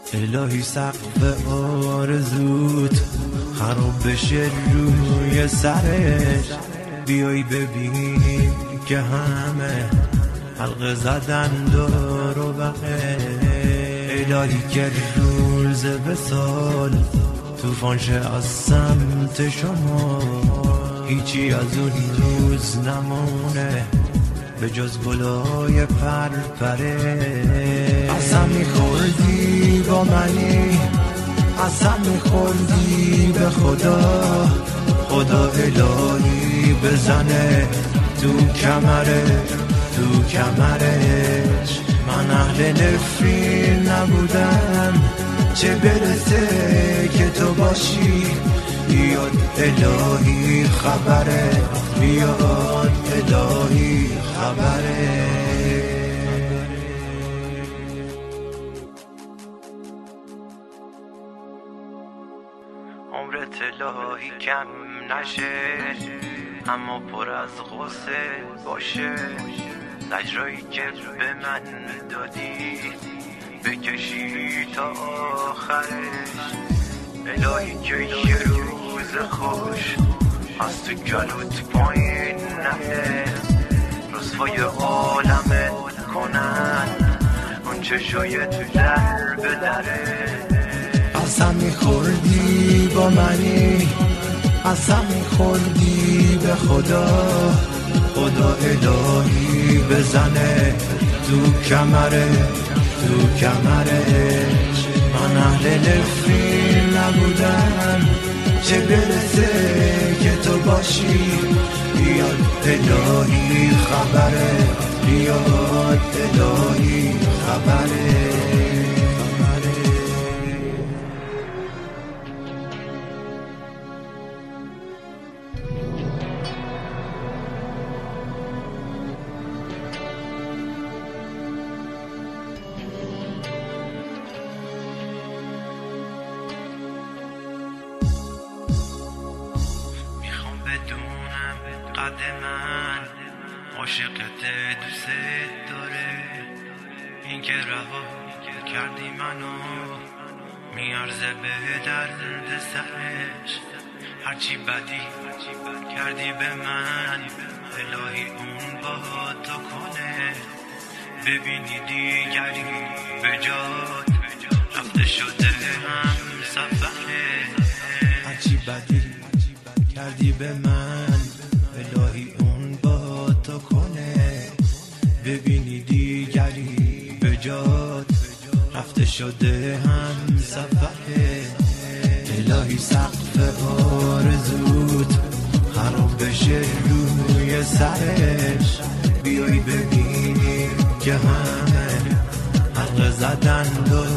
الهی سقف آرزوت خراب بشه روی سرش، بیای ببینیم که همه حلقه زدن دور و بقیه. الهی که روز وصال طوفان شه از سمت شما، هیچی از اون روز نمونه به جز گلای پرپره. قسم میخوردی با منی، قسم میخوردی به خدا، خدا الهی بزنه تو کمرش. من اهل نفرین نبودم، چه برسه که تو باشی. بیاد الهی خبره، بیاد الهی خبره. عمرت الهی کم نشه، اما پر از غصه باشه. زجرایی که به من دادی بکشی تا آخرش. الهی که یه روز خوش از تو گلوت پایین نده، رسوای عالمت کنن اون چشای تو در به دره. قسم میخوردی با منی، قسم میخوردی به خدا، خدا الهی بزنه تو کمرش. من اهل نفرین نبودم، چه برسه که تو باشی. بیاد الهی خبره، بیاد الهی خبره. بدونم قد من عاشقت دوست داره، این که رها کردی منو میارزه به درد سرش. هرچی بدی کردی به من الهی اون با تو کنه. ببینی دیگری به جات رفته شده هم سفره. هرچی بدی کردی به من الهی اون با تو کنه. ببینی دیگری به جات رفته شده هم سفره. الهی سقف آرزوت خراب بشه روی سرش، بیای ببینی که همه حلقه زدن